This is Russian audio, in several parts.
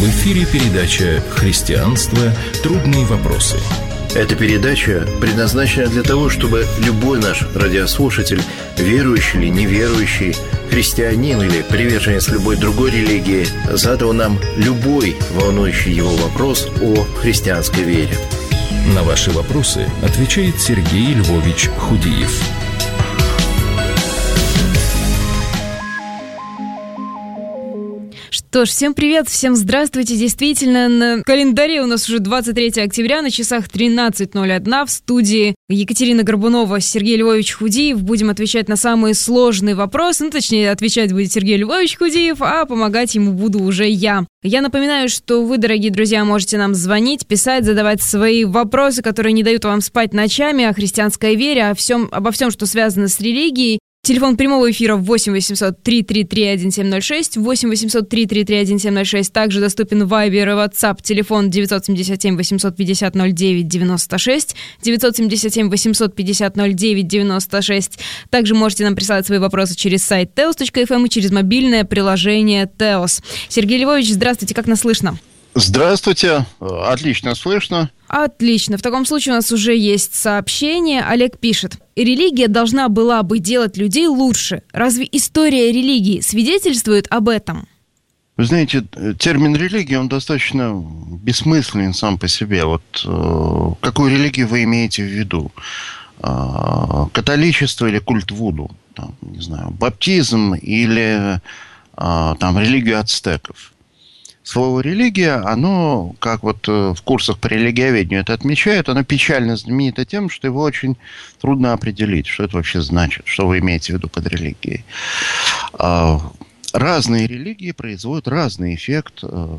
В эфире передача «Христианство. Трудные вопросы». Эта передача предназначена для того, чтобы любой наш радиослушатель, верующий или неверующий, христианин или приверженец любой другой религии, задал нам любой волнующий его вопрос о христианской вере. На ваши вопросы отвечает Сергей Львович Худиев. Что ж, всем привет, всем здравствуйте. Действительно, на календаре у нас уже 23 октября, на часах 13:01. В студии Екатерина Горбунова, Сергей Львович Худиев. Будем отвечать на самые сложные вопросы. Точнее, отвечать будет Сергей Львович Худиев, а помогать ему буду уже я. Я напоминаю, что вы, дорогие друзья, можете нам звонить, писать, задавать свои вопросы, которые не дают вам спать ночами, о христианской вере, обо всем, что связано с религией. Телефон прямого эфира 8 800 333 1706, 8 800 333 1706. Также доступен Viber и WhatsApp. Телефон 977 850 09 96, 977 850 09 96. Также можете нам присылать свои вопросы через сайт teos.fm и через мобильное приложение Teos. Сергей Львович, здравствуйте, как нас слышно? Здравствуйте, отлично слышно. Отлично. В таком случае у нас уже есть сообщение. Олег пишет. Религия должна была бы делать людей лучше. Разве история религии свидетельствует об этом? Вы знаете, термин «религия», он достаточно бессмысленен сам по себе. Вот какую религию вы имеете в виду? Католичество или культ Вуду? Там, не знаю, баптизм или религию ацтеков? Слово «религия», оно, как вот в курсах по религиоведению это отмечают, оно печально знаменито тем, что его очень трудно определить, что это вообще значит, что вы имеете в виду под религией. Разные религии производят разный эффект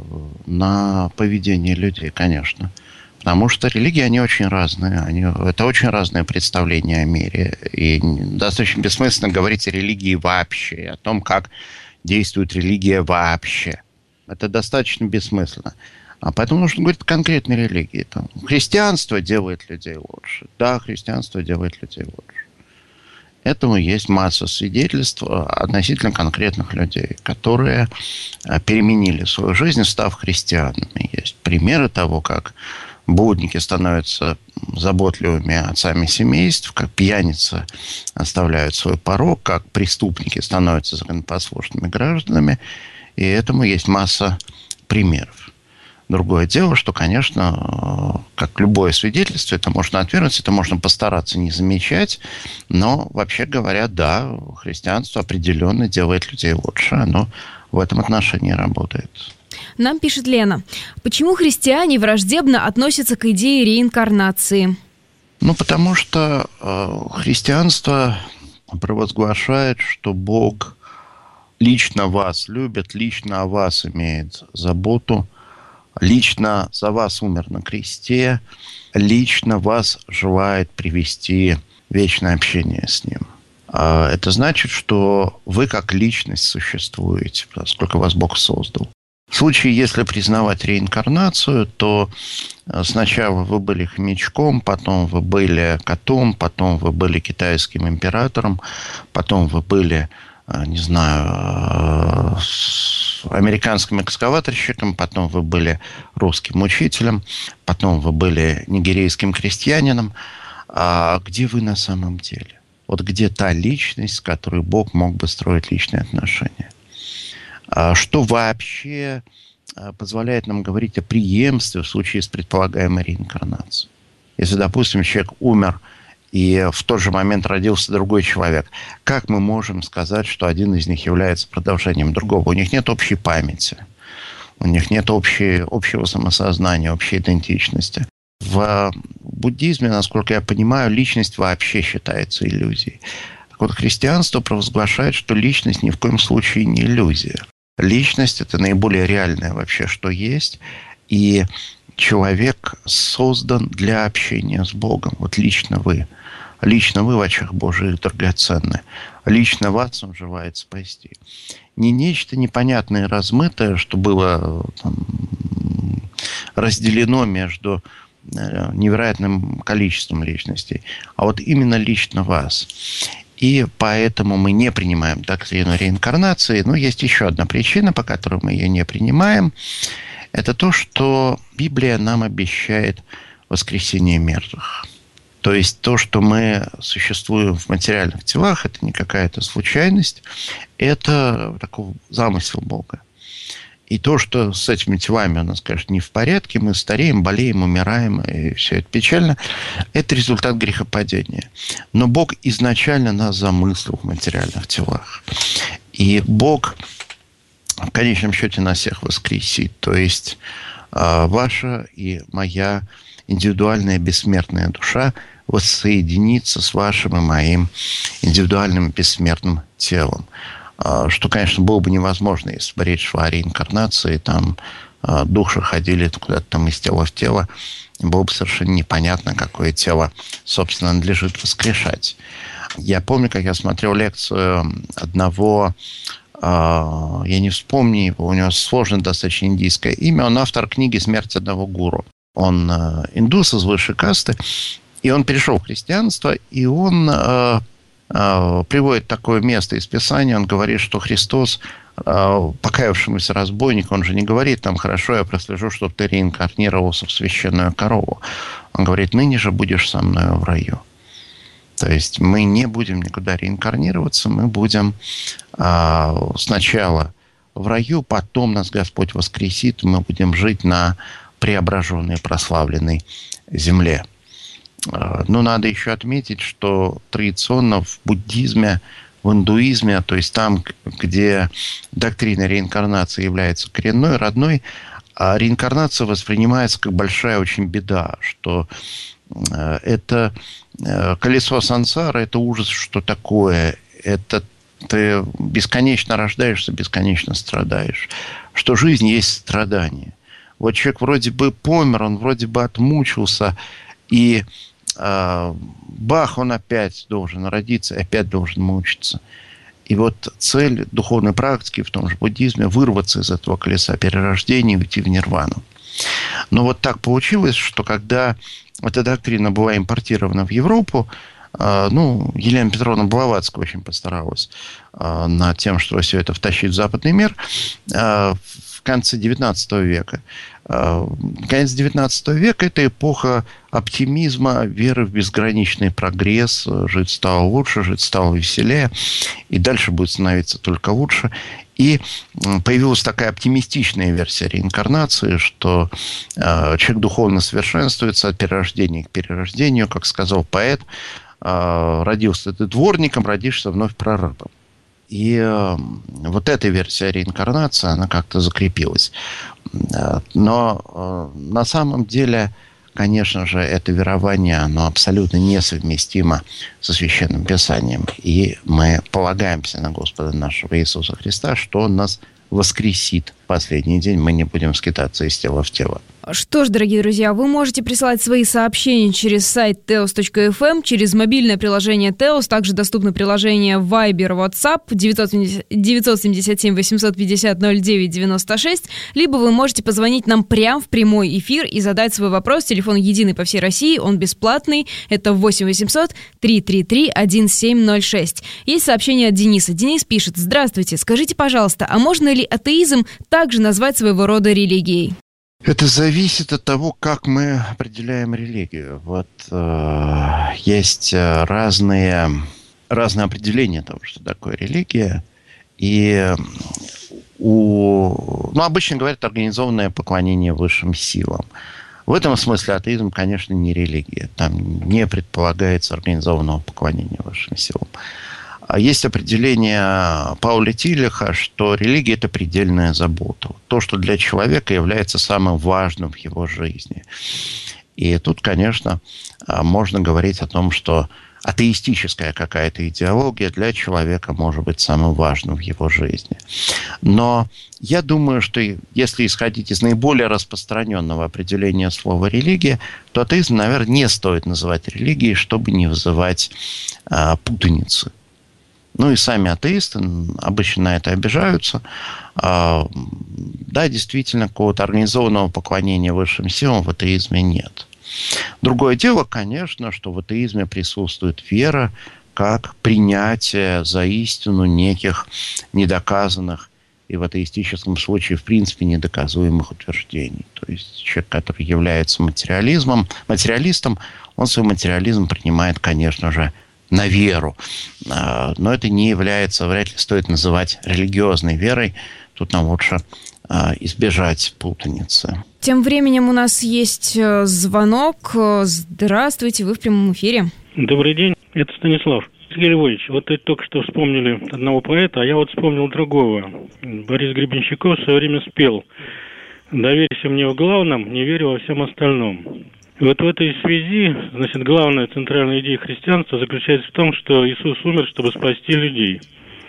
на поведение людей, конечно. Потому что религии, они очень разные. Это очень разное представление о мире. И достаточно бессмысленно говорить о религии вообще, о том, как действует религия вообще. Это достаточно бессмысленно. А поэтому нужно говорить о конкретной религии. Христианство делает людей лучше. Да, христианство делает людей лучше. Этому есть масса свидетельств относительно конкретных людей, которые переменили свою жизнь, став христианами. Есть примеры того, как блудники становятся заботливыми отцами семейств, как пьяницы оставляют свой порок, как преступники становятся законопослушными гражданами. И этому есть масса примеров. Другое дело, что, конечно, как любое свидетельство, это можно отвергнуть, это можно постараться не замечать, но, вообще говоря, да, христианство определенно делает людей лучше, оно в этом отношении работает. Нам пишет Лена. Почему христиане враждебно относятся к идее реинкарнации? Потому что христианство провозглашает, что Бог лично вас любит, лично о вас имеет заботу, лично за вас умер на кресте, лично вас желает привести в вечное общение с Ним. Это значит, что вы как личность существуете, поскольку вас Бог создал. В случае, если признавать реинкарнацию, то сначала вы были хомячком, потом вы были котом, потом вы были китайским императором, потом вы были, не знаю, американским экскаваторщиком, потом вы были русским учителем, потом вы были нигерийским крестьянином. А где вы на самом деле? Вот где та личность, с которой Бог мог бы строить личные отношения? Что вообще позволяет нам говорить о преемстве в случае с предполагаемой реинкарнацией? Если, допустим, человек умер, и в тот же момент родился другой человек, как мы можем сказать, что один из них является продолжением другого? У них нет общей памяти, у них нет общего самосознания, общей идентичности. В буддизме, насколько я понимаю, личность вообще считается иллюзией. Так вот, христианство провозглашает, что личность ни в коем случае не иллюзия. Личность – это наиболее реальное вообще, что есть, и человек создан для общения с Богом. Вот лично вы в очах Божьих драгоценны. Лично вас Он желает спасти. Не нечто непонятное, размытое, что было разделено между невероятным количеством личностей, а вот именно лично вас. И поэтому мы не принимаем доктрину реинкарнации. Но есть еще одна причина, по которой мы ее не принимаем. это то, что Библия нам обещает воскресение мертвых. То есть то, что мы существуем в материальных телах, это не какая-то случайность, это такой замысел Бога. И то, что с этими телами у нас, конечно, не в порядке, мы стареем, болеем, умираем, и все это печально, это результат грехопадения. Но Бог изначально нас замыслил в материальных телах. И Бог в конечном счете нас всех воскресит. То есть ваша и моя индивидуальная бессмертная душа воссоединится с вашим и моим индивидуальным бессмертным телом. Что, конечно, было бы невозможно, если бы речь шла о реинкарнации, там души ходили куда-то там из тела в тело, было бы совершенно непонятно, какое тело, собственно, надлежит воскрешать. Я помню, как я смотрел лекцию одного, я не вспомню его, у него сложное достаточно индийское имя, он автор книги «Смерть одного гуру». Он индус из высшей касты, и он перешел в христианство, и он приводит такое место из Писания, он говорит, что Христос, покаявшемуся разбойнику, он же не говорит, там, хорошо, я прослежу, чтобы ты реинкарнировался в священную корову. Он говорит, ныне же будешь со мною в раю. То есть мы не будем никуда реинкарнироваться, мы будем сначала в раю, потом нас Господь воскресит, мы будем жить на преображенной, прославленной земле. Но надо еще отметить, что традиционно в буддизме, в индуизме, то есть там, где доктрина реинкарнации является коренной, родной, а реинкарнация воспринимается как большая очень беда, что это колесо сансары, это ужас, что такое, это ты бесконечно рождаешься, бесконечно страдаешь, что жизнь есть страдание. Вот человек вроде бы помер, он вроде бы отмучился, и бах, он опять должен родиться, опять должен мучиться. И вот цель духовной практики в том же буддизме – вырваться из этого колеса перерождения и уйти в нирвану. Но вот так получилось, что когда эта доктрина была импортирована в Европу, Елена Петровна Блаватская очень постаралась над тем, что все это втащить в западный мир в конце XIX века. Конец XIX века – это эпоха оптимизма, веры в безграничный прогресс. Жить стало лучше, жить стало веселее, и дальше будет становиться только лучше. И появилась такая оптимистичная версия реинкарнации, что человек духовно совершенствуется от перерождения к перерождению, как сказал поэт, родился ты дворником, родишься вновь прорабом. И вот эта версия реинкарнации, она как-то закрепилась. Но на самом деле, конечно же, это верование, оно абсолютно несовместимо со Священным Писанием. И мы полагаемся на Господа нашего Иисуса Христа, что Он нас воскресит в последний день, мы не будем скитаться из тела в тело. Что ж, дорогие друзья, вы можете присылать свои сообщения через сайт teos.fm, через мобильное приложение Teos, также доступно приложение Viber, WhatsApp 977-850-09-96, либо вы можете позвонить нам прямо в прямой эфир и задать свой вопрос. Телефон единый по всей России, он бесплатный, это 8-800-333-1706. Есть сообщение от Дениса. Денис пишет: «Здравствуйте, скажите, пожалуйста, а можно ли атеизм также назвать своего рода религией?» Это зависит от того, как мы определяем религию. Вот есть разные определения того, что такое религия. И обычно говорят организованное поклонение высшим силам. В этом смысле атеизм, конечно, не религия. Там не предполагается организованного поклонения высшим силам. Есть определение Пауля Тилиха, что религия – это предельная забота. То, что для человека является самым важным в его жизни. И тут, конечно, можно говорить о том, что атеистическая какая-то идеология для человека может быть самым важным в его жизни. Но я думаю, что если исходить из наиболее распространенного определения слова «религия», то атеизм, наверное, не стоит называть религией, чтобы не вызывать путаницы. Ну и сами атеисты обычно на это обижаются. Да, действительно, какого-то организованного поклонения высшим силам в атеизме нет. Другое дело, конечно, что в атеизме присутствует вера как принятие за истину неких недоказанных и в атеистическом случае, в принципе, недоказуемых утверждений. То есть человек, который является материалистом, он свой материализм принимает, конечно же, на веру. Но это не является, вряд ли стоит называть религиозной верой. Тут нам лучше избежать путаницы. Тем временем у нас есть звонок. Здравствуйте, вы в прямом эфире. Добрый день, это Станислав. Сергей Львович, вот вы только что вспомнили одного поэта, а я вот вспомнил другого. Борис Гребенщиков в свое время спел: «Доверься мне в главном, не верю во всем остальном». И вот в этой связи, значит, главная центральная идея христианства заключается в том, что Иисус умер, чтобы спасти людей.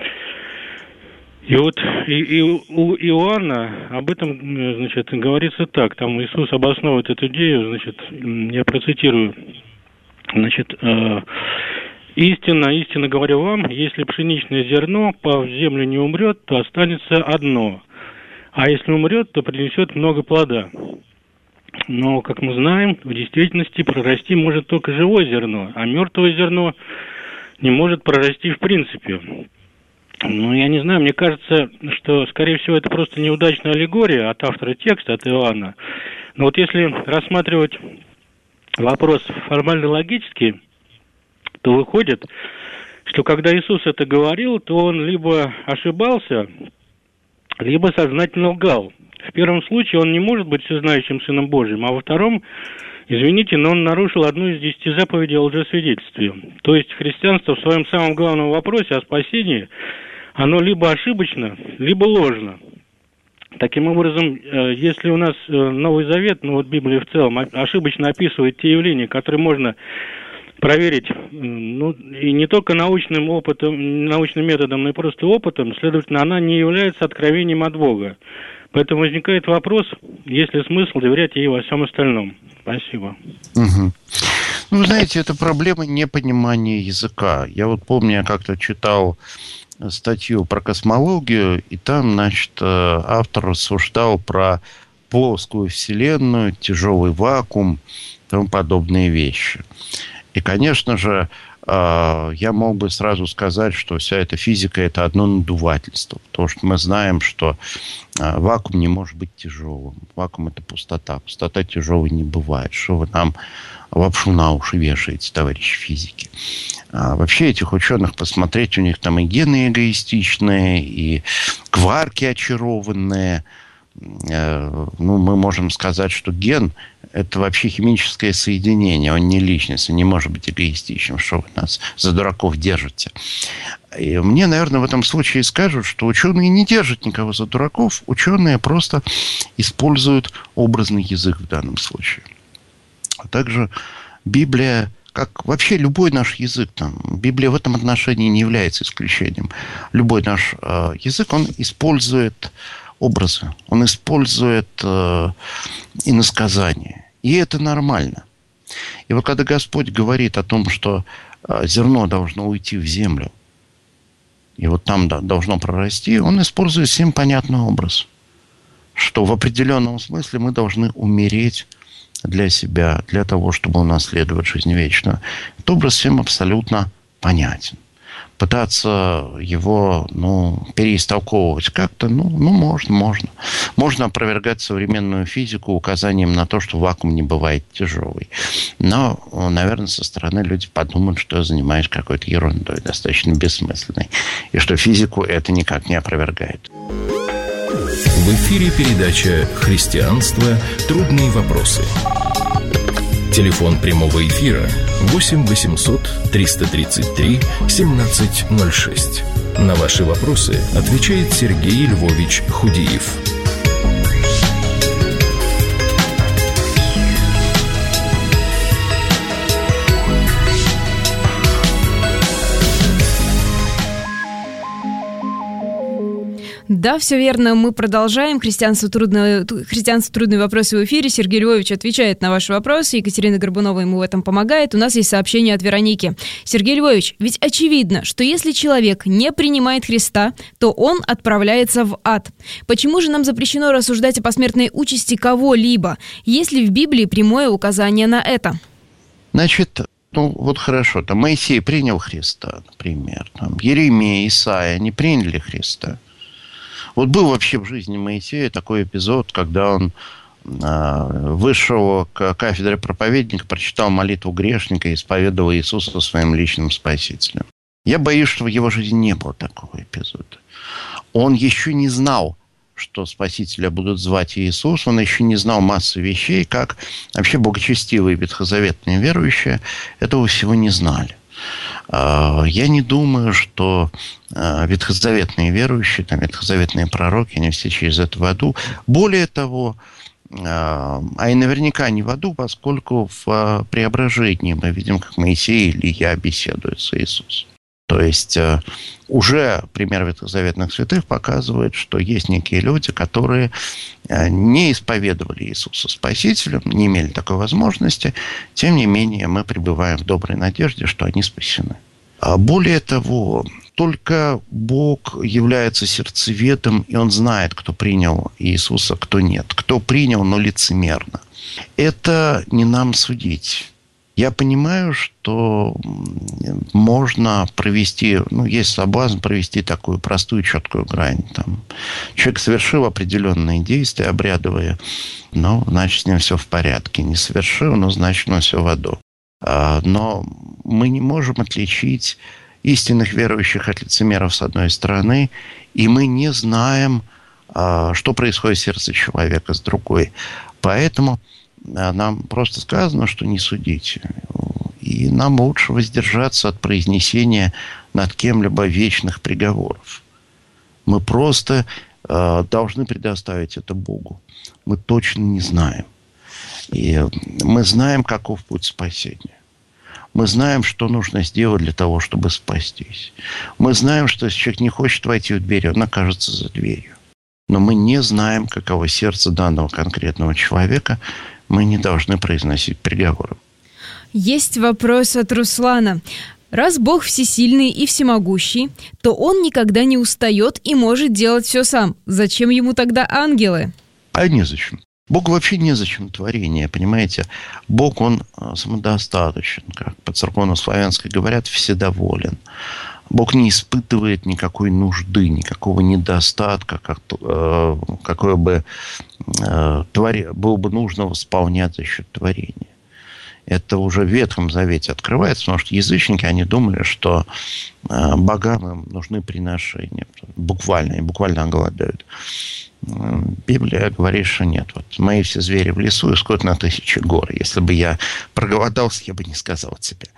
И вот и у Иоанна об этом, значит, говорится так. Там Иисус обосновывает эту идею, значит, я процитирую, значит, «Истинно говорю вам, если пшеничное зерно, пав в землю, не умрет, то останется одно, а если умрет, то принесет много плода. Но, как мы знаем, в действительности прорасти может только живое зерно, а мертвое зерно не может прорасти в принципе». Ну, я не знаю, мне кажется, что, скорее всего, это просто неудачная аллегория от автора текста, от Иоанна. Но вот если рассматривать вопрос формально-логически, то выходит, что когда Иисус это говорил, то он либо ошибался, либо сознательно лгал. В первом случае он не может быть всезнающим Сыном Божьим, а во втором, извините, но он нарушил одну из 10 заповедей о лжесвидетельстве. То есть христианство в своем самом главном вопросе о спасении, оно либо ошибочно, либо ложно. Таким образом, если у нас Новый Завет, ну вот Библия в целом, ошибочно описывает те явления, которые можно проверить, ну, и не только научным методом, но и просто опытом, следовательно, она не является откровением от Бога. Поэтому возникает вопрос, есть ли смысл доверять ей во всем остальном. Спасибо. Угу. Ну, знаете, это проблема непонимания языка. Я вот помню, я как-то читал статью про космологию, и там, значит, автор рассуждал про плоскую вселенную, тяжелый вакуум и тому подобные вещи. И, конечно же, я мог бы сразу сказать, что вся эта физика – это одно надувательство. Потому что мы знаем, что вакуум не может быть тяжелым. Вакуум – это пустота. Пустота тяжелой не бывает. Что вы нам лапшу на уши вешаете, товарищи физики? Вообще этих ученых посмотреть, у них там и гены эгоистичные, и кварки очарованные. Ну, мы можем сказать, что ген – это вообще химическое соединение, он не личность, он не может быть эгоистичным. Что вы нас за дураков держите? И мне, наверное, в этом случае скажут, что ученые не держат никого за дураков, ученые просто используют образный язык в данном случае. А также Библия, как вообще любой наш язык, там, Библия в этом отношении не является исключением. Любой наш язык, он использует образы, он использует иносказания. И это нормально. И вот когда Господь говорит о том, что зерно должно уйти в землю, и вот там должно прорасти, он использует всем понятный образ, что в определенном смысле мы должны умереть для себя, для того, чтобы унаследовать жизнь вечную. Этот образ всем абсолютно понятен. Пытаться его, переистолковывать как-то, можно. Можно опровергать современную физику указанием на то, что вакуум не бывает тяжелый. Но, наверное, со стороны люди подумают, что я занимаюсь какой-то ерундой, достаточно бессмысленной, и что физику это никак не опровергает. В эфире передача «Христианство. Трудные вопросы». Телефон прямого эфира 8 800 333 1706. На ваши вопросы отвечает Сергей Львович Худиев. Да, все верно. Мы продолжаем. Христианство трудные вопросы в эфире. Сергей Львович отвечает на ваши вопросы. Екатерина Горбунова ему в этом помогает. У нас есть сообщение от Вероники. Сергей Львович, ведь очевидно, что если человек не принимает Христа, то он отправляется в ад. Почему же нам запрещено рассуждать о посмертной участи кого-либо? Есть ли в Библии прямое указание на это? Значит, вот хорошо. Там Моисей принял Христа, например. Там Еремия, Исаия не приняли Христа. Вот был вообще в жизни Моисея такой эпизод, когда он вышел к кафедре проповедника, прочитал молитву грешника и исповедовал Иисуса своим личным спасителем. Я боюсь, что в его жизни не было такого эпизода. Он еще не знал, что Спасителя будут звать Иисус. Он еще не знал массы вещей, как вообще богочестивые ветхозаветные верующие этого всего не знали. Я не думаю, что ветхозаветные верующие, там, ветхозаветные пророки, они все через это в аду. Более того, а и наверняка не в аду, поскольку в преображении мы видим, как Моисей и Илья беседуют с Иисусом. То есть уже пример ветхозаветных святых показывает, что есть некие люди, которые не исповедовали Иисуса Спасителем, не имели такой возможности. Тем не менее, мы пребываем в доброй надежде, что они спасены. Более того, только Бог является сердцеведом, и Он знает, кто принял Иисуса, кто нет. Кто принял, но лицемерно. Это не нам судить. Я понимаю, что можно провести, есть соблазн провести такую простую, четкую грань. Там, человек совершил определенные действия, обрядовые, значит, с ним все в порядке. Не совершил, значит, все в аду. Но мы не можем отличить истинных верующих от лицемеров с одной стороны, и мы не знаем, что происходит в сердце человека с другой. Поэтому нам просто сказано, что не судите. И нам лучше воздержаться от произнесения над кем-либо вечных приговоров. Мы просто должны предоставить это Богу. Мы точно не знаем. И мы знаем, каков путь спасения. Мы знаем, что нужно сделать для того, чтобы спастись. Мы знаем, что если человек не хочет войти в дверь, он окажется за дверью. Но мы не знаем, каково сердце данного конкретного человека. Мы не должны произносить приговоры. Есть вопрос от Руслана. Раз Бог всесильный и всемогущий, то Он никогда не устает и может делать все сам. Зачем Ему тогда ангелы? А незачем. Богу вообще незачем творение, понимаете? Бог, Он самодостаточен, как по-церковно-славянски говорят, вседоволен. Бог не испытывает никакой нужды, никакого недостатка, какое бы было бы нужно восполнять за счет творения. Это уже в Ветхом Завете открывается, потому что язычники, они думали, что богам им нужны приношения. Буквально голодают. Библия говорит, что нет. Вот мои все звери в лесу и скот на 1000 гор. Если бы я проголодался, я бы не сказал тебе.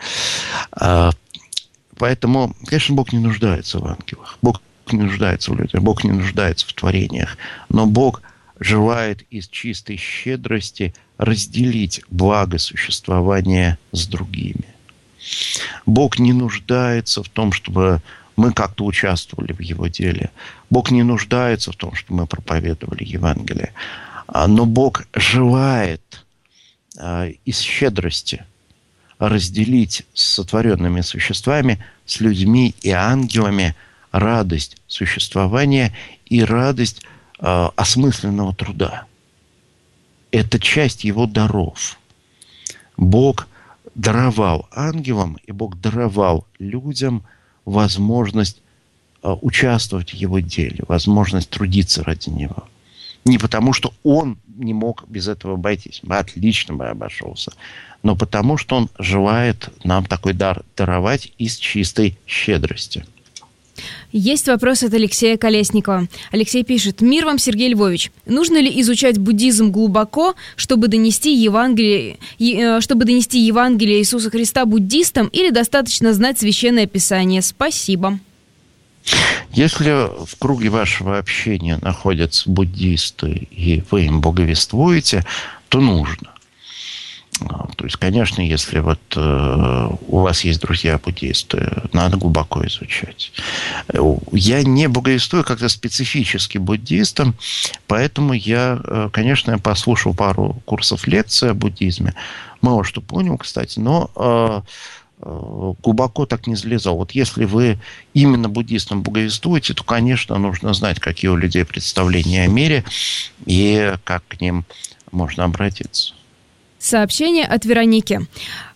Поэтому, конечно, Бог не нуждается в ангелах. Бог не нуждается в людях. Бог не нуждается в творениях. Но Бог желает из чистой щедрости разделить благо существования с другими. Бог не нуждается в том, чтобы мы как-то участвовали в Его деле. Бог не нуждается в том, чтобы мы проповедовали Евангелие. Но Бог желает из щедрости разделить с сотворенными существами, с людьми и ангелами радость существования и радость осмысленного труда. Это часть Его даров. Бог даровал ангелам, и Бог даровал людям возможность участвовать в Его деле, возможность трудиться ради Него. Не потому, что Он не мог без этого обойтись. Отлично бы обошелся. Но потому, что Он желает нам такой дар даровать из чистой щедрости. Есть вопрос от Алексея Колесникова. Алексей пишет: «Мир вам, Сергей Львович. Нужно ли изучать буддизм глубоко, чтобы донести Евангелие Иисуса Христа буддистам, или достаточно знать Священное Писание? Спасибо». Если в круге вашего общения находятся буддисты, и вы им благовествуете, то нужно. То есть, конечно, если у вас есть друзья-буддисты, надо глубоко изучать. Я не благовествую как-то специфически буддистам, поэтому я, конечно, послушал пару курсов лекций о буддизме. Мало что понял, кстати, но глубоко так не залезал. Вот если вы именно буддистам благовествуете, то, конечно, нужно знать, какие у людей представления о мире и как к ним можно обратиться. Сообщение от Вероники.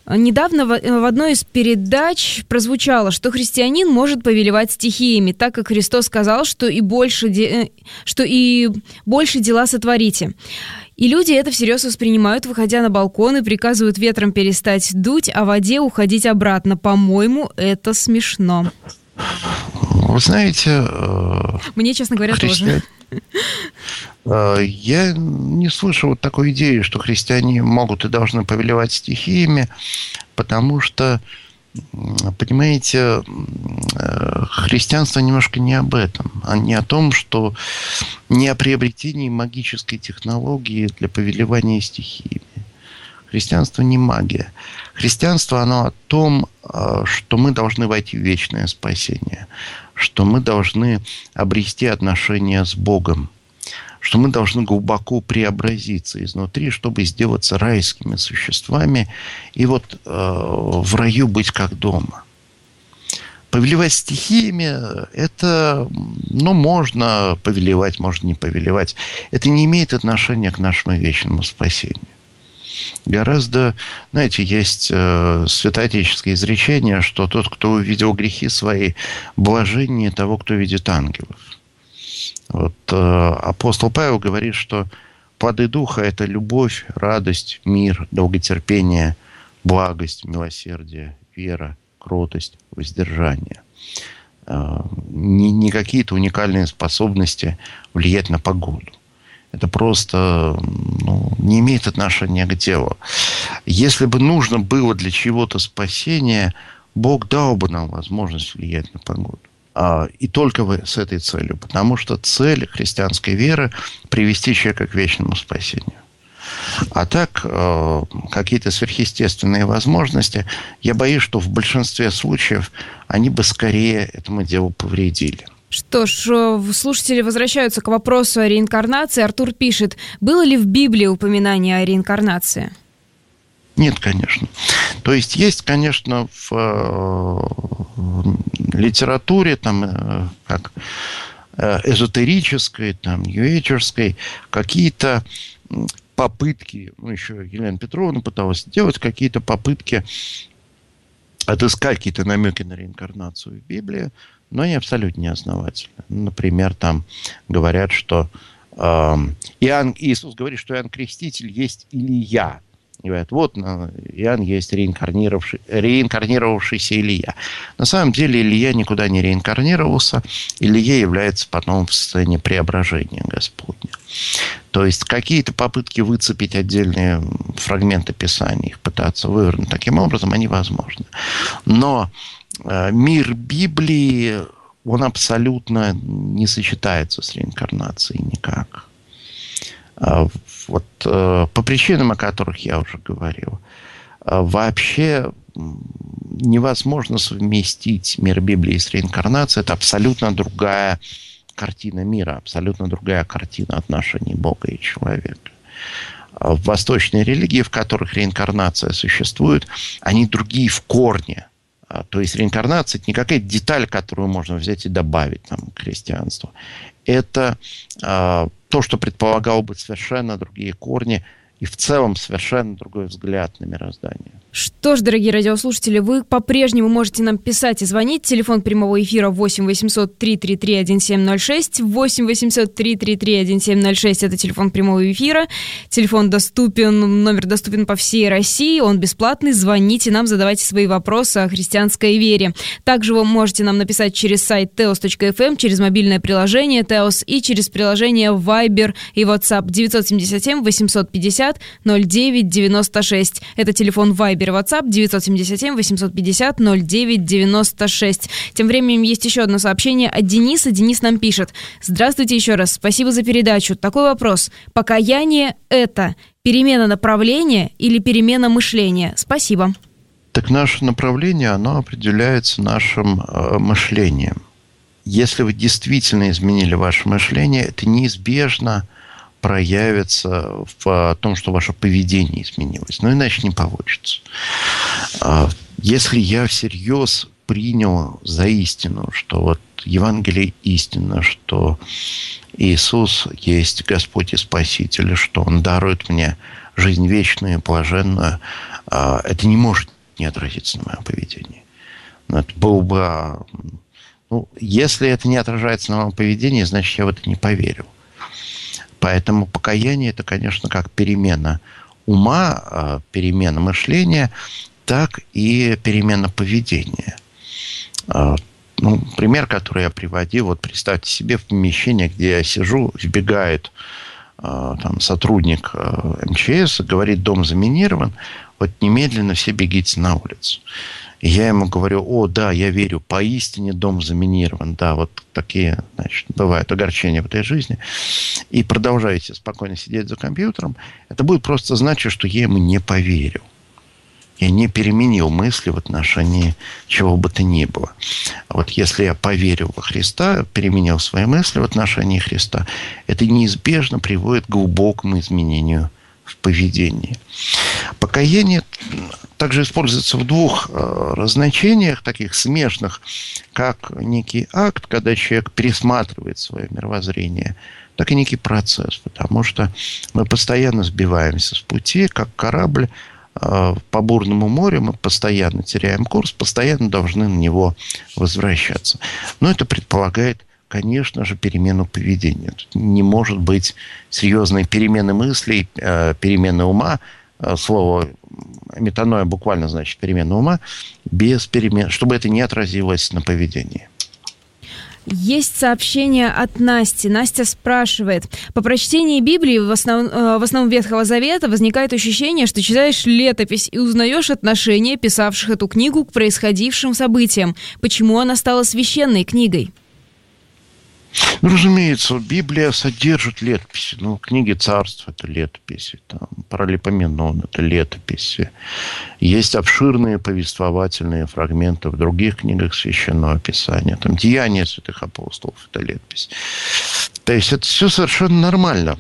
Недавно в одной из передач прозвучало, что христианин может повелевать стихиями, так как Христос сказал, что и больше дела сотворите. И люди это всерьез воспринимают, выходя на балкон, и приказывают ветром перестать дуть, а воде уходить обратно. По-моему, это смешно. Вы знаете... Мне, честно говоря, тоже. Я не слышу вот такой идеи, что христиане могут и должны повелевать стихиями, потому что, понимаете, христианство немножко не об этом, а не о том, что не о приобретении магической технологии для повелевания стихиями. Христианство не магия. Христианство, оно о том, что мы должны войти в вечное спасение, что мы должны обрести отношения с Богом, что мы должны глубоко преобразиться изнутри, чтобы сделаться райскими существами и вот в раю быть как дома. Повелевать стихиями – это, можно повелевать, можно не повелевать. Это не имеет отношения к нашему вечному спасению. Гораздо, знаете, есть святоотеческое изречение, что тот, кто увидел грехи свои, блаженнее того, кто видит ангелов. Вот апостол Павел говорит, что плоды Духа – это любовь, радость, мир, долготерпение, благость, милосердие, вера, кротость, воздержание. Не какие-то уникальные способности влиять на погоду. Это просто не имеет отношения к делу. Если бы нужно было для чего-то спасения, Бог дал бы нам возможность влиять на погоду. И только с этой целью. Потому что цель христианской веры – привести человека к вечному спасению. А так, какие-то сверхъестественные возможности, я боюсь, что в большинстве случаев они бы скорее этому делу повредили. Что ж, слушатели возвращаются к вопросу о реинкарнации. Артур пишет, было ли в Библии упоминание о реинкарнации? Нет, конечно. То есть, конечно, в литературе, как эзотерической, нью-эйджерской, какие-то попытки, еще Елена Петровна пыталась сделать какие-то попытки отыскать какие-то намеки на реинкарнацию в Библии, но они абсолютно неосновательны. Например, там говорят, что Иисус говорит, что Иоанн Креститель есть Илия. И говорят, вот Иоанн есть реинкарнировавшийся Илия. На самом деле Илия никуда не реинкарнировался. Илия является потом в состоянии преображения Господня. То есть какие-то попытки выцепить отдельные фрагменты Писания, их пытаться вывернуть таким образом, они возможны. Но мир Библии, он абсолютно не сочетается с реинкарнацией никак. Вот по причинам, о которых я уже говорил, вообще невозможно совместить мир Библии с реинкарнацией. Это абсолютно другая картина мира, абсолютно другая картина отношений Бога и человека. В восточной религии, в которых реинкарнация существует, они другие в корне. То есть реинкарнация – это не какая-то деталь, которую можно взять и добавить к христианству. Это то, что предполагало бы совершенно другие корни и в целом совершенно другой взгляд на мироздание. Что ж, дорогие радиослушатели, вы по-прежнему можете нам писать и звонить. Телефон прямого эфира 8 800 333 1706. 8 800 333 1706 – это телефон прямого эфира. Телефон доступен, номер доступен по всей России. Он бесплатный. Звоните нам, задавайте свои вопросы о христианской вере. Также вы можете нам написать через сайт teos.fm, через мобильное приложение Teos и через приложение Viber и WhatsApp 977 850 09 96. Это телефон Viber и WhatsApp 977 850 09 96. Тем временем есть еще одно сообщение от Дениса. Денис нам пишет. Здравствуйте еще раз. Спасибо за передачу. Такой вопрос. Покаяние – это перемена направления или перемена мышления? Спасибо. Так наше направление, оно определяется нашим мышлением. Если вы действительно изменили ваше мышление, это неизбежно проявится в том, что ваше поведение изменилось. Но иначе не получится. Если я всерьез принял за истину, что вот Евангелие истина, что Иисус есть Господь и Спаситель, что Он дарует мне жизнь вечную, блаженную, это не может не отразиться на моем поведении. Но это было бы... если это не отражается на моем поведении, значит, я в это не поверил. Поэтому покаяние – это, конечно, как перемена ума, перемена мышления, так и перемена поведения. Пример, который я приводил, вот представьте себе в помещении, где я сижу, вбегает сотрудник МЧС и говорит: дом заминирован, вот немедленно все бегите на улицу. И я ему говорю: да, я верю, поистине дом заминирован. Да, вот такие, бывают огорчения в этой жизни. И продолжаете спокойно сидеть за компьютером. Это будет просто значить, что я ему не поверил. Я не переменил мысли в отношении чего бы то ни было. Вот если я поверил во Христа, переменил свои мысли в отношении Христа, это неизбежно приводит к глубокому изменению в поведении. Покаяние также используется в двух значениях, таких смежных, как некий акт, когда человек пересматривает свое мировоззрение, так и некий процесс, потому что мы постоянно сбиваемся с пути, как корабль по бурному морю, мы постоянно теряем курс, постоянно должны на него возвращаться. Но это предполагает, конечно же, перемену поведения. Тут не может быть серьезной перемены мыслей, перемены ума. Слово метаноя буквально значит перемена ума, без перемен, чтобы это не отразилось на поведении. Есть сообщение от Насти. Настя спрашивает: по прочтении Библии, в основном Ветхого Завета, возникает ощущение, что читаешь летопись и узнаешь отношение писавших эту книгу к происходившим событиям. Почему она стала священной книгой? Разумеется, Библия содержит летописи. Книги царств – это летописи. Паралипоменон – это летописи. Есть обширные повествовательные фрагменты в других книгах Священного Писания. Деяния святых апостолов – это летопись. То есть, это все совершенно нормально.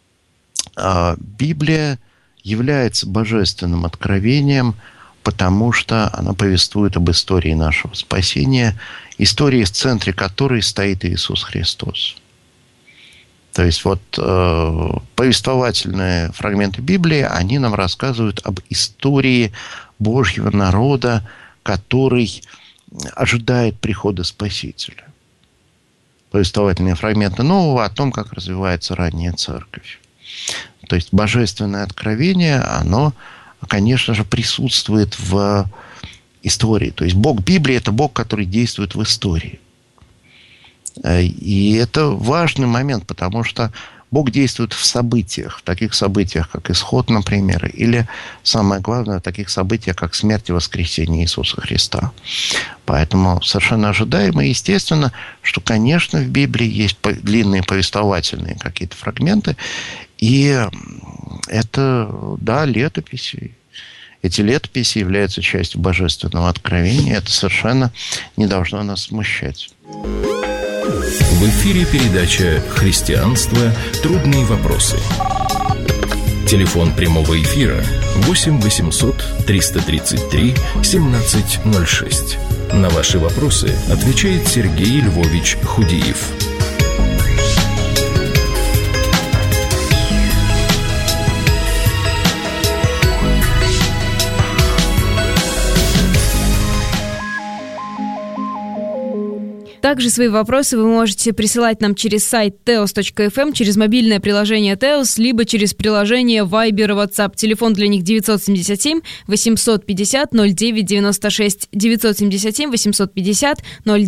Библия является божественным откровением, потому что она повествует об истории нашего спасения, истории, в центре которой стоит Иисус Христос. То есть повествовательные фрагменты Библии, они нам рассказывают об истории Божьего народа, который ожидает прихода Спасителя. Повествовательные фрагменты Нового о том, как развивается ранняя церковь. То есть божественное откровение, оно, конечно же, присутствует в истории. То есть Бог Библии – это Бог, который действует в истории. И это важный момент, потому что Бог действует в событиях, в таких событиях, как Исход, например, или, самое главное, в таких событиях, как смерть и воскресение Иисуса Христа. Поэтому совершенно ожидаемо и естественно, что, конечно, в Библии есть длинные повествовательные какие-то фрагменты, и это, да, летописи. Эти летописи являются частью божественного откровения. Это совершенно не должно нас смущать. В эфире передача «Христианство. Трудные вопросы». Телефон прямого эфира 8 800 333 1706. На ваши вопросы отвечает Сергей Львович Худиев. Также свои вопросы вы можете присылать нам через сайт teos.fm, через мобильное приложение Teos, либо через приложение Viber и WhatsApp. Телефон для них 977 850 0996. 977 850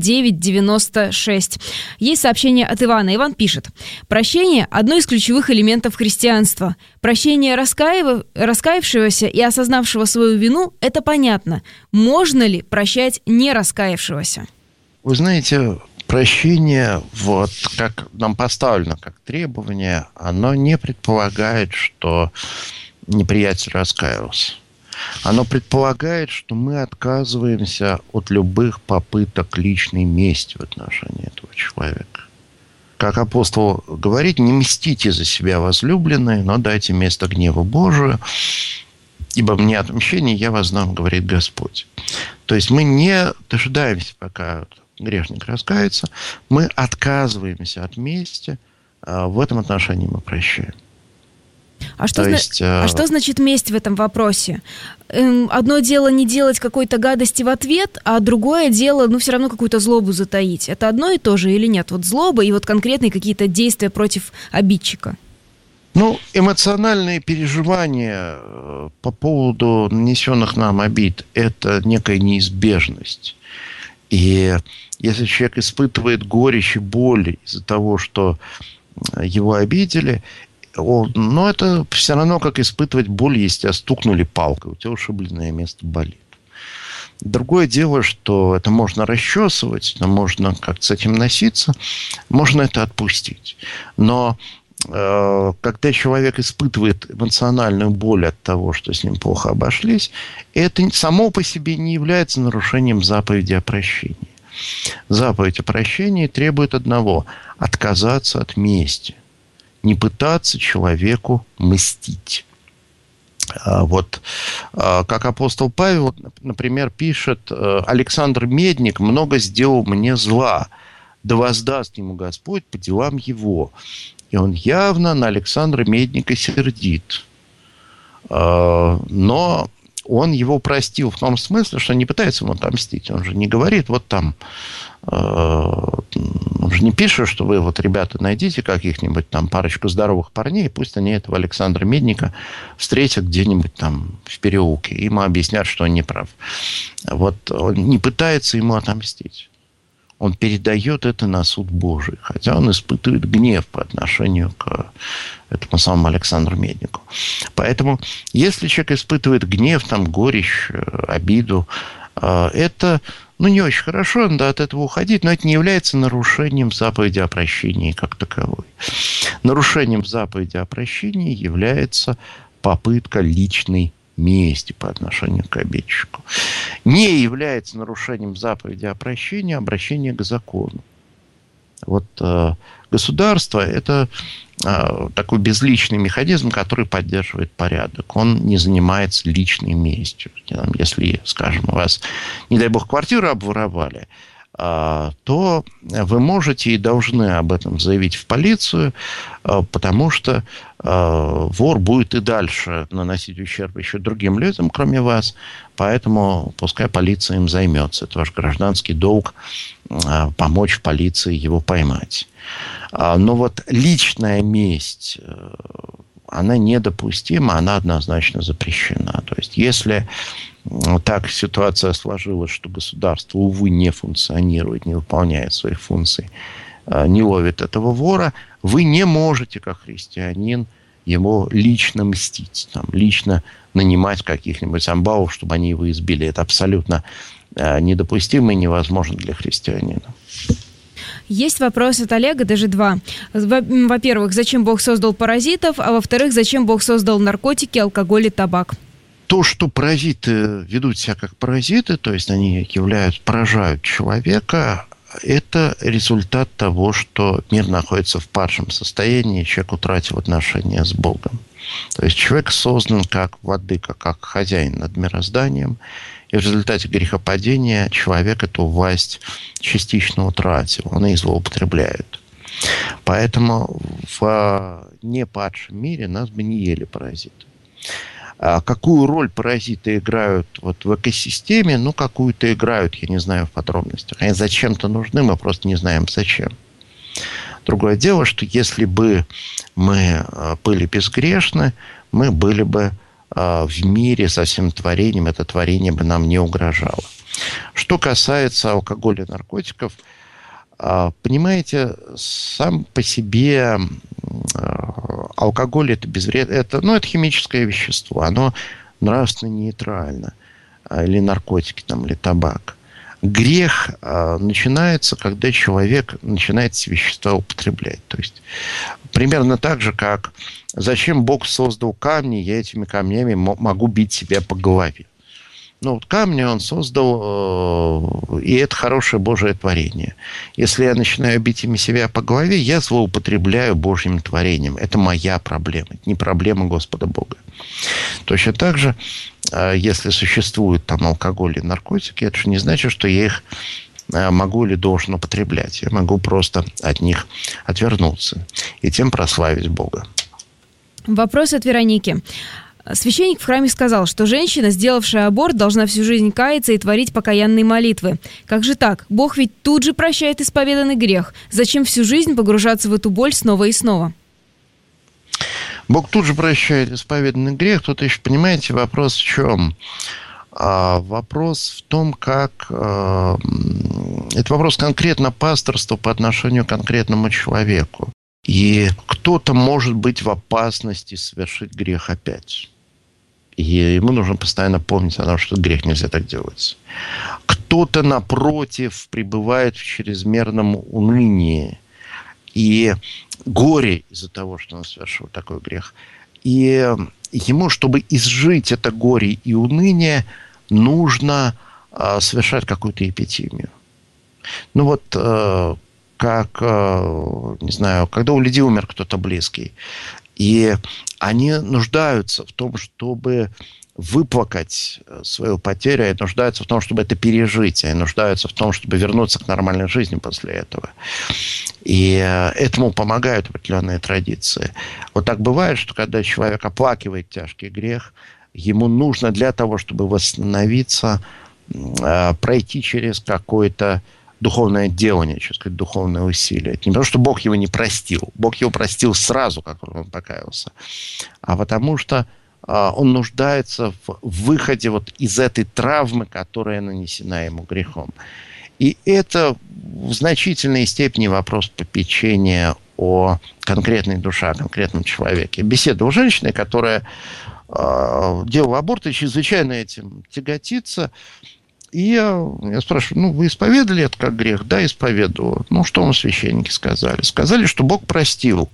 0996. Есть сообщение от Ивана. Иван пишет: прощение – одно из ключевых элементов христианства. Прощение раскаявшегося и осознавшего свою вину – это понятно. Можно ли прощать не раскаявшегося? Вы знаете, прощение, как нам поставлено как требование, оно не предполагает, что неприятель раскаялся. Оно предполагает, что мы отказываемся от любых попыток личной мести в отношении этого человека. Как апостол говорит: не мстите за себя, возлюбленные, но дайте место гневу Божию, ибо мне отмщение, я воздам, говорит Господь. То есть мы не дожидаемся, пока грешник раскается, мы отказываемся от мести, в этом отношении мы прощаем. А что значит месть в этом вопросе? Одно дело не делать какой-то гадости в ответ, а другое дело, все равно какую-то злобу затаить. Это одно и то же или нет? Вот злоба и вот конкретные какие-то действия против обидчика. Эмоциональные переживания по поводу нанесенных нам обид – это некая неизбежность. И если человек испытывает горечь и боль из-за того, что его обидели, это все равно, как испытывать боль, если тебя стукнули палкой, у тебя ушибленное место болит. Другое дело, что это можно расчесывать, можно как-то с этим носиться, можно это отпустить. Но когда человек испытывает эмоциональную боль от того, что с ним плохо обошлись, это само по себе не является нарушением заповеди о прощении. Заповедь о прощении требует одного – отказаться от мести, не пытаться человеку мстить. Как апостол Павел, например, пишет: «Александр Медник много сделал мне зла, да воздаст ему Господь по делам его». И он явно на Александра Медника сердит. Но он его простил в том смысле, что не пытается ему отомстить. Он же не говорит, он же не пишет, что вы, ребята, найдите каких-нибудь там парочку здоровых парней, пусть они этого Александра Медника встретят где-нибудь там в переулке. Ему объяснят, что он не прав. Он не пытается ему отомстить. Он передает это на суд Божий, хотя он испытывает гнев по отношению к этому самому Александру Меднику. Поэтому, если человек испытывает гнев, горечь, обиду, это не очень хорошо, надо от этого уходить, но это не является нарушением заповеди о прощении как таковой. Нарушением заповеди о прощении является попытка личной мести по отношению к обидчику. Не является нарушением заповеди о прощении обращение к закону. Государство – это такой безличный механизм, который поддерживает порядок. Он не занимается личной местью. Если, скажем, у вас, не дай бог, квартиру обворовали, то вы можете и должны об этом заявить в полицию, потому что вор будет и дальше наносить ущерб еще другим людям, кроме вас. Поэтому пускай полиция им займется. Это ваш гражданский долг помочь полиции его поймать. Но личная месть, она недопустима, она однозначно запрещена. То есть, если так ситуация сложилась, что государство, увы, не функционирует, не выполняет своих функций, не ловит этого вора, вы не можете, как христианин, ему лично мстить, лично нанимать каких-нибудь амбалов, чтобы они его избили. Это абсолютно недопустимо и невозможно для христианина. Есть вопрос от Олега, даже два. Во-первых, зачем Бог создал паразитов, а во-вторых, зачем Бог создал наркотики, алкоголь и табак? То, что паразиты ведут себя как паразиты, то есть они поражают человека, это результат того, что мир находится в падшем состоянии, человек утратил отношения с Богом. То есть человек создан как владыка, как хозяин над мирозданием, и в результате грехопадения человек эту власть частично утратил, он ее злоупотребляет. Поэтому в непадшем мире нас бы не ели паразиты. Какую роль паразиты играют в экосистеме? Какую-то играют, я не знаю в подробностях. Они зачем-то нужны, мы просто не знаем зачем. Другое дело, что если бы мы были безгрешны, мы были бы в мире со всем творением, это творение бы нам не угрожало. Что касается алкоголя и наркотиков, понимаете, сам по себе алкоголь это безвредно, это химическое вещество, оно нравственно нейтрально, или наркотики, или табак. Грех начинается, когда человек начинает эти вещества употреблять. То есть примерно так же, как зачем Бог создал камни, я этими камнями могу бить себя по голове. Камни он создал, и это хорошее Божие творение. Если я начинаю бить ими себя по голове, я злоупотребляю Божьим творением. Это моя проблема, это не проблема Господа Бога. Точно так же, если существуют алкоголь и наркотики, это же не значит, что я их могу или должен употреблять. Я могу просто от них отвернуться и тем прославить Бога. Вопрос от Вероники. Священник в храме сказал, что женщина, сделавшая аборт, должна всю жизнь каяться и творить покаянные молитвы. Как же так? Бог ведь тут же прощает исповеданный грех. Зачем всю жизнь погружаться в эту боль снова и снова? Бог тут же прощает исповеданный грех. Тут еще, понимаете, вопрос в чем? Вопрос в том, как... Это вопрос конкретно пасторства по отношению к конкретному человеку. И кто-то может быть в опасности совершить грех опять. И ему нужно постоянно помнить о том, что грех нельзя так делать. Кто-то, напротив, пребывает в чрезмерном унынии и горе из-за того, что он совершил такой грех. И ему, чтобы изжить это горе и уныние, нужно совершать какую-то эпитимию. Ну вот, как, не знаю, когда у людей умер кто-то близкий, и они нуждаются в том, чтобы выплакать свою потерю, и нуждаются в том, чтобы это пережить, и нуждаются в том, чтобы вернуться к нормальной жизни после этого. И этому помогают определенные традиции. Вот так бывает, что когда человек оплакивает тяжкий грех, ему нужно для того, чтобы восстановиться, пройти через какое-то духовное делание, через какое-то духовное усилие. Это не потому, что Бог его не простил. Бог его простил сразу, как он покаялся. А потому что он нуждается в выходе вот из этой травмы, которая нанесена ему грехом. И это в значительной степени вопрос попечения о конкретной душе, о конкретном человеке. Беседовал с женщиной, которая делала аборт и чрезвычайно этим тяготится. И я спрашиваю, вы исповедовали это как грех? Да, исповедовала. Что вам священники сказали? Сказали, что Бог простил.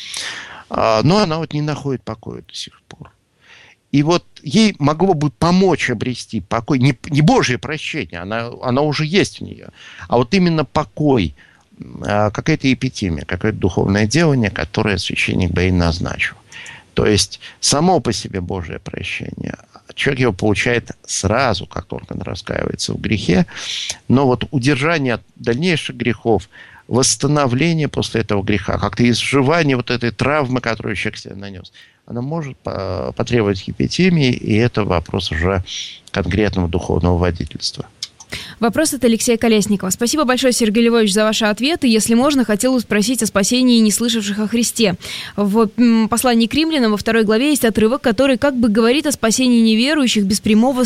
Но она вот не находит покоя до сих пор. И вот ей могло бы помочь обрести покой, не Божье прощение, она уже есть у нее, а вот именно покой, какая-то эпитимия, какое-то духовное делание, которое священник бы ей назначил. То есть само по себе Божье прощение. Человек его получает сразу, как только он раскаивается в грехе, но вот удержание от дальнейших грехов, восстановление после этого греха, как-то изживание вот этой травмы, которую человек себе нанес, она может потребовать эпитемии, и это вопрос уже конкретного духовного водительства. Вопрос от Алексея Колесникова. Спасибо большое, Сергей Львович, за ваши ответы. Если можно, хотел бы спросить о спасении неслышавших о Христе. В послании к римлянам во 2 главе есть отрывок, который как бы говорит о спасении неверующих без прямого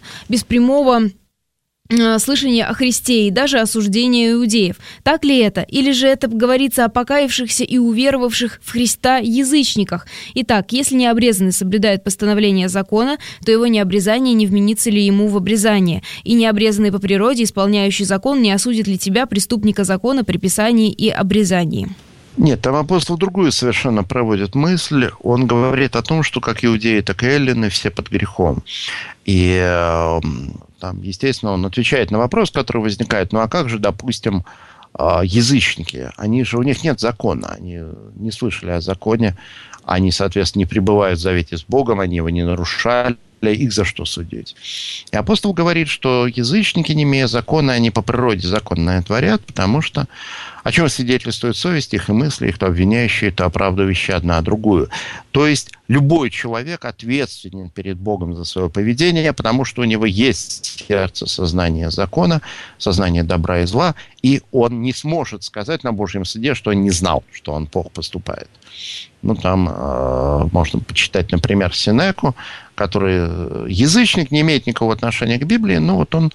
слышания о Христе и даже осуждения иудеев. Так ли это? Или же это говорится о покаявшихся и уверовавших в Христа язычниках? Итак, если необрезанный соблюдает постановление закона, то его необрезание не вменится ли ему в обрезание? И необрезанный по природе, исполняющий закон, не осудит ли тебя, преступника закона, при писании и обрезании? Нет, там апостол другую совершенно проводит мысль. Он говорит о том, что как иудеи, так и эллины все под грехом. И там, естественно, он отвечает на вопрос, который возникает. А как же, допустим, язычники? У них нет закона. Они не слышали о законе. Они, соответственно, не пребывают в завете с Богом. Они его не нарушали. Их за что судить? И апостол говорит, что язычники, не имея закона, они по природе законное творят, потому что о чем свидетельствует совесть их и мысли, их то обвиняющие, то оправдывающие одна другую. То есть любой человек ответственен перед Богом за свое поведение, потому что у него есть сердце сознание закона, сознание добра и зла, и он не сможет сказать на Божьем суде, что он не знал, что он плохо поступает. Там можно почитать, например, Сенеку, который язычник, не имеет никакого отношения к Библии, но он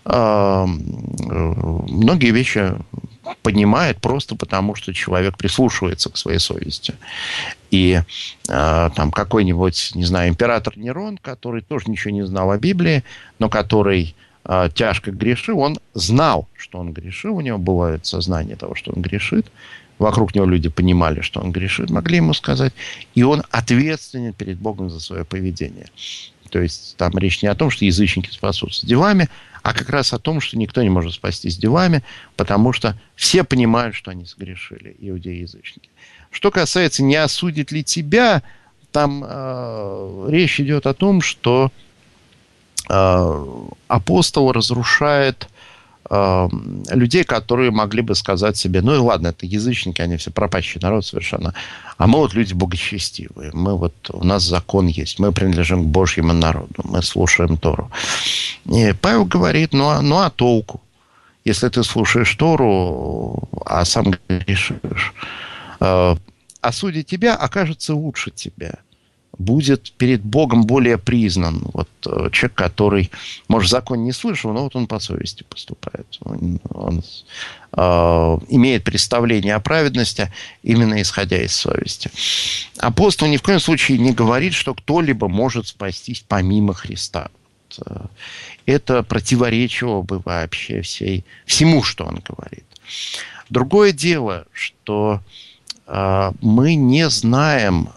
многие вещи понимает просто потому, что человек прислушивается к своей совести. И там какой-нибудь, не знаю, император Нерон, который тоже ничего не знал о Библии, но который тяжко грешил, он знал, что он грешил, у него бывает сознание того, что он грешит, вокруг него люди понимали, что он грешит, могли ему сказать, и он ответственен перед Богом за свое поведение. То есть там речь не о том, что язычники спасутся делами, а как раз о том, что никто не может спастись делами, потому что все понимают, что они согрешили, иудеи и язычники. Что касается «не осудит ли тебя», там речь идет о том, что апостол разрушает людей, которые могли бы сказать себе, ну и ладно, это язычники, они все пропащий народ совершенно, а мы вот люди богочестивые, у нас закон есть, мы принадлежим к Божьему народу, мы слушаем Тору. И Павел говорит, а толку? Если ты слушаешь Тору, а сам грешишь, осудит тебя, окажется лучше тебя. Будет перед Богом более признан. Человек, который, может, закон не слышал, но он по совести поступает. Он имеет представление о праведности, именно исходя из совести. Апостол ни в коем случае не говорит, что кто-либо может спастись помимо Христа. Это противоречило бы вообще всему, что он говорит. Другое дело, что мы не знаем,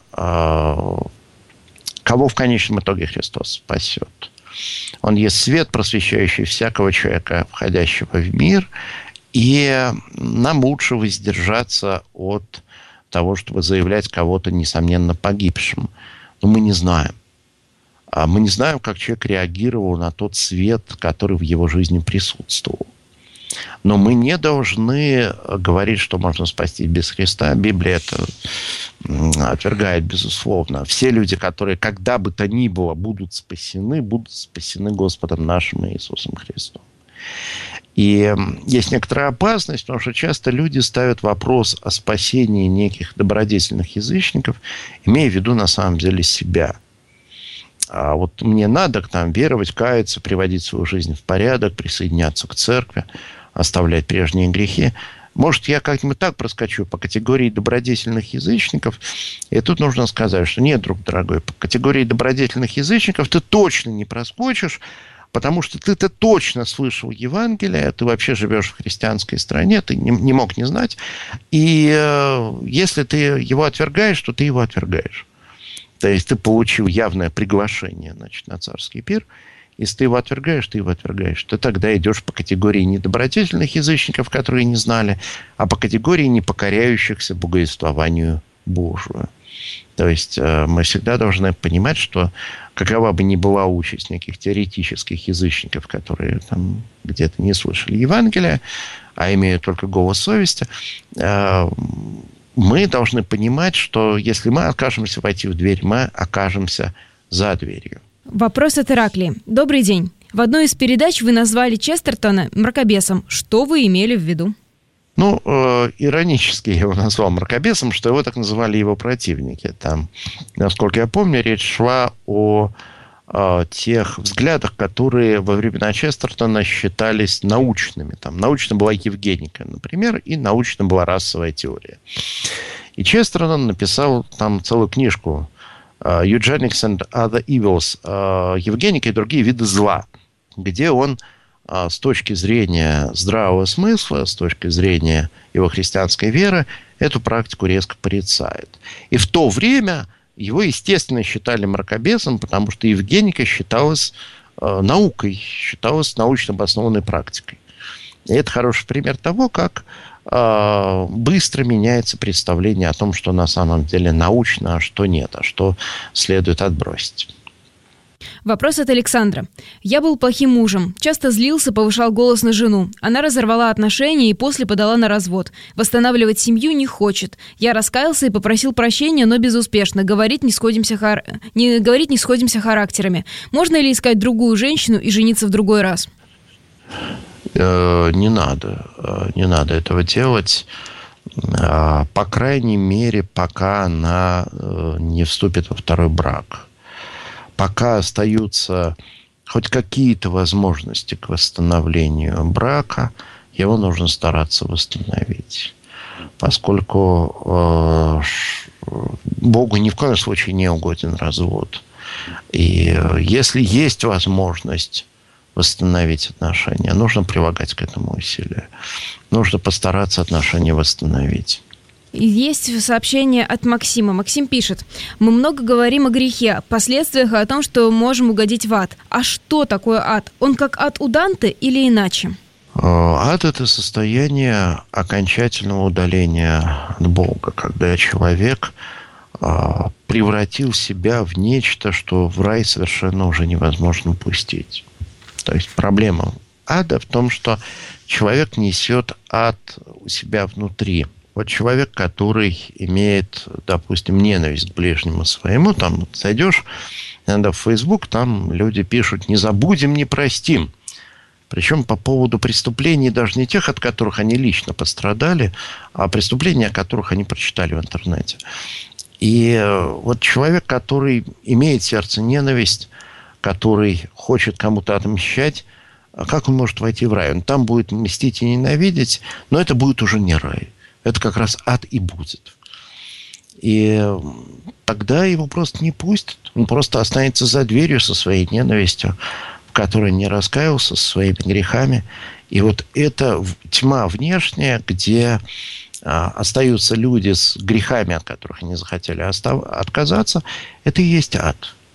кого в конечном итоге Христос спасет. Он есть свет, просвещающий всякого человека, входящего в мир, и нам лучше воздержаться от того, чтобы заявлять кого-то, несомненно, погибшим. Но мы не знаем. Мы не знаем, как человек реагировал на тот свет, который в его жизни присутствовал. Но мы не должны говорить, что можно спастись без Христа. Библия это отвергает, безусловно. Все люди, которые когда бы то ни было будут спасены Господом нашим Иисусом Христом. И есть некоторая опасность, потому что часто люди ставят вопрос о спасении неких добродетельных язычников, имея в виду на самом деле себя. А вот мне надо веровать, каяться, приводить свою жизнь в порядок, присоединяться к церкви, оставлять прежние грехи. Может, я как-нибудь так проскочу по категории добродетельных язычников. И тут нужно сказать, что нет, друг дорогой, по категории добродетельных язычников ты точно не проскочишь, потому что ты-то точно слышал Евангелие, ты вообще живешь в христианской стране, ты не мог не знать. И если ты его отвергаешь, то ты его отвергаешь. То есть ты получил явное приглашение, на царский пир. Если ты его отвергаешь, ты его отвергаешь. Ты тогда идешь по категории недобродетельных язычников, которые не знали, а по категории непокоряющихся богословению Божию. То есть мы всегда должны понимать, что какова бы ни была участь неких теоретических язычников, которые где-то не слышали Евангелия, а имеют только голос совести, мы должны понимать, что если мы откажемся войти в дверь, мы окажемся за дверью. Вопрос от Ираклии. Добрый день. В одной из передач вы назвали Честертона мракобесом. Что вы имели в виду? Иронически я его назвал мракобесом, что его так называли его противники. Там, насколько я помню, речь шла о тех взглядах, которые во времена Честертона считались научными. Научно была евгеника, например, и научно была расовая теория. И Честертон написал целую книжку «Eugenics and Other Evils», «Евгеника и другие виды зла», где он с точки зрения здравого смысла, с точки зрения его христианской веры, эту практику резко порицает. И в то время его, естественно, считали мракобесом, потому что евгеника считалась наукой, считалась научно обоснованной практикой. И это хороший пример того, как быстро меняется представление о том, что на самом деле научно, а что нет, а что следует отбросить. Вопрос от Александра. Я был плохим мужем. Часто злился, повышал голос на жену. Она разорвала отношения и после подала на развод. Восстанавливать семью не хочет. Я раскаялся и попросил прощения, но безуспешно. Говорить не сходимся характерами. Можно ли искать другую женщину и жениться в другой раз? Не надо этого делать. По крайней мере, пока она не вступит во второй брак. Пока остаются хоть какие-то возможности к восстановлению брака, его нужно стараться восстановить. Поскольку Богу ни в коем случае не угоден развод. И если есть возможность восстановить отношения, нужно прилагать к этому усилия. Нужно постараться отношения восстановить. Есть сообщение от Максима. Максим пишет: мы много говорим о грехе, о последствиях и о том, что можем угодить в ад. А что такое ад? Он как ад у Данте или иначе? Ад – это состояние окончательного удаления от Бога, когда человек превратил себя в нечто, что в рай совершенно уже невозможно пустить. То есть проблема ада в том, что человек несет ад у себя внутри. Вот человек, который имеет, допустим, ненависть к ближнему своему, там вот зайдешь иногда в Facebook, там люди пишут «не забудем, не простим». Причем по поводу преступлений даже не тех, от которых они лично пострадали, а преступлений, о которых они прочитали в интернете. И вот человек, который имеет в сердце ненависть, который хочет кому-то отмщать, как он может войти в рай? Он там будет мстить и ненавидеть, но это будет уже не рай. Это как раз ад и будет. И тогда его просто не пустят. Он просто останется за дверью со своей ненавистью, в которой не раскаялся, со своими грехами. И вот эта тьма внешняя, где остаются люди с грехами, от которых они захотели отказаться, это и есть ад.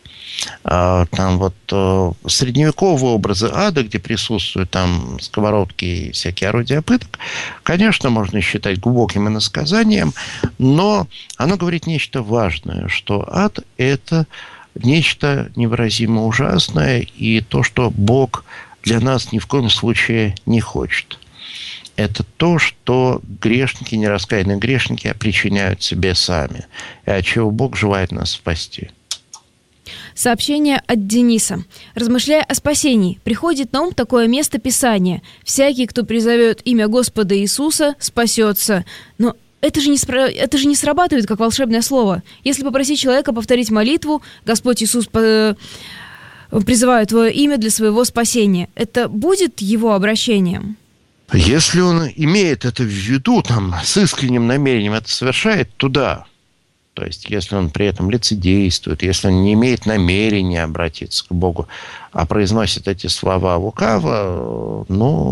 Там вот средневековые образы ада, где присутствуют там сковородки и всякие орудия пыток, конечно, можно считать глубоким иносказанием, но оно говорит нечто важное, что ад – это нечто невыразимо ужасное, и то, что Бог для нас ни в коем случае не хочет. Это то, что грешники, нераскаянные грешники причиняют себе сами, и от чего Бог желает нас спасти. Сообщение от Дениса. Размышляя о спасении, приходит на ум такое место Писания. «Всякий, кто призовет имя Господа Иисуса, спасется». Но это же не срабатывает, как волшебное слово. Если попросить человека повторить молитву, Господь Иисус призывает твое имя для своего спасения, это будет его обращением? Если он имеет это в виду, там, с искренним намерением это совершает, то да. То есть, если он при этом лицедействует, если он не имеет намерения обратиться к Богу, а произносит эти слова лукаво,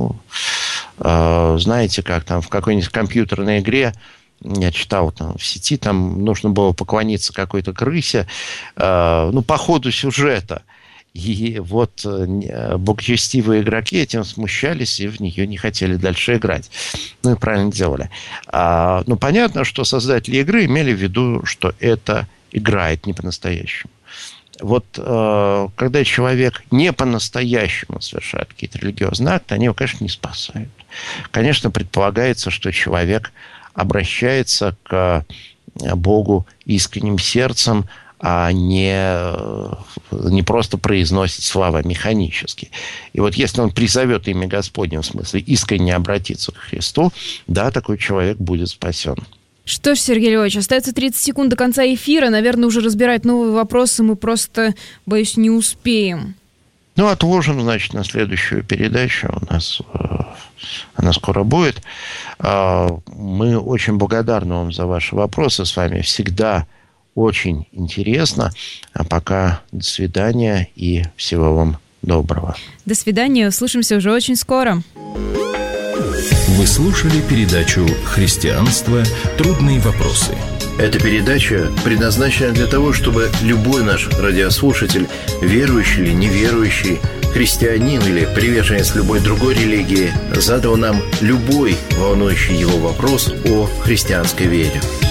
знаете, как там в какой-нибудь компьютерной игре, я читал там в сети, там нужно было поклониться какой-то крысе, по ходу сюжета. И вот богочестивые игроки этим смущались и в нее не хотели дальше играть. И правильно делали. Понятно, что создатели игры имели в виду, что это играет не по-настоящему. Вот когда человек не по-настоящему совершает какие-то религиозные акты, они его, конечно, не спасают. Конечно, предполагается, что человек обращается к Богу искренним сердцем, а не просто произносит слова механически. И вот если он призовет имя Господне, в смысле искренне обратиться к Христу, да, такой человек будет спасен. Что ж, Сергей Львович, остается 30 секунд до конца эфира. Наверное, уже разбирать новые вопросы мы просто, боюсь, не успеем. Отложим, значит, на следующую передачу. У нас она скоро будет. Мы очень благодарны вам за ваши вопросы. С вами всегда очень интересно. А пока до свидания и всего вам доброго. До свидания. Услышимся уже очень скоро. Вы слушали передачу «Христианство. Трудные вопросы». Эта передача предназначена для того, чтобы любой наш радиослушатель, верующий или неверующий, христианин или приверженец любой другой религии, задал нам любой волнующий его вопрос о христианской вере.